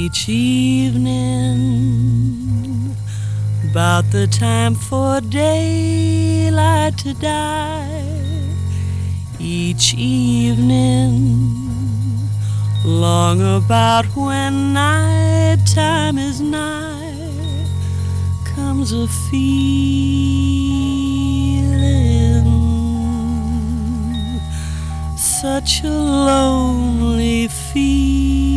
Each evening, about the time for daylight to die, each evening, long about when night time is nigh, comes a feeling, such a lonely feeling.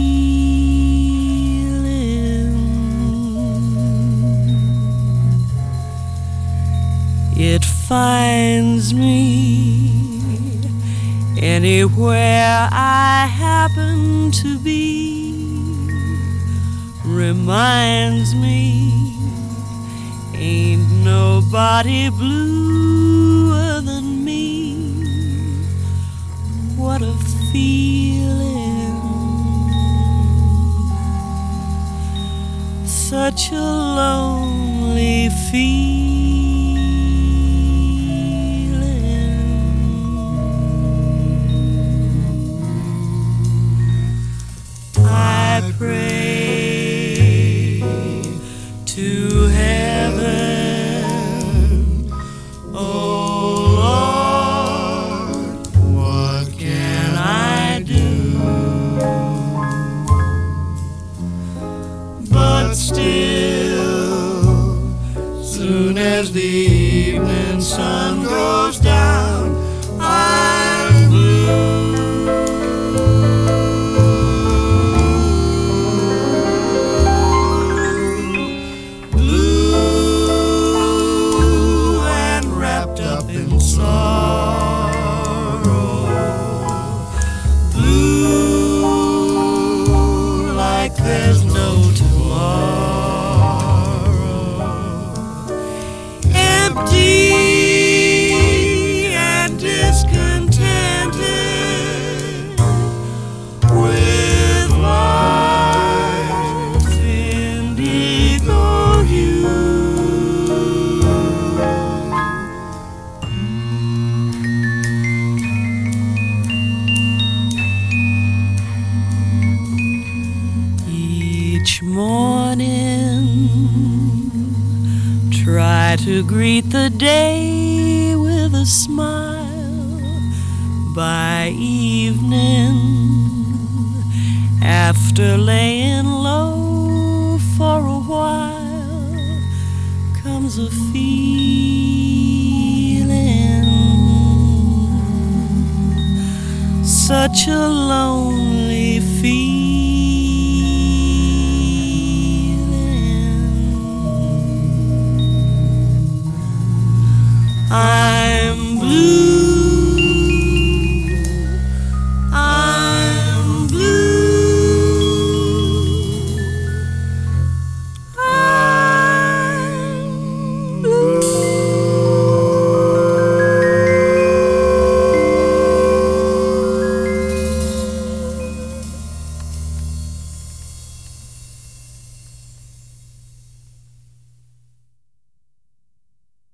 It finds me anywhere I happen to be, reminds me ain't nobody bluer than me. What a feeling, such a lonely feeling. I pray to heaven, oh Lord, what can I do? But still, soon as the evening sun goes down, I'm blue. There's no tomorrow, empty and discontented, with life's indigo hue. Each morning, try to greet the day with a smile. By evening, after laying low for a while, comes a feeling, such a lonely feeling.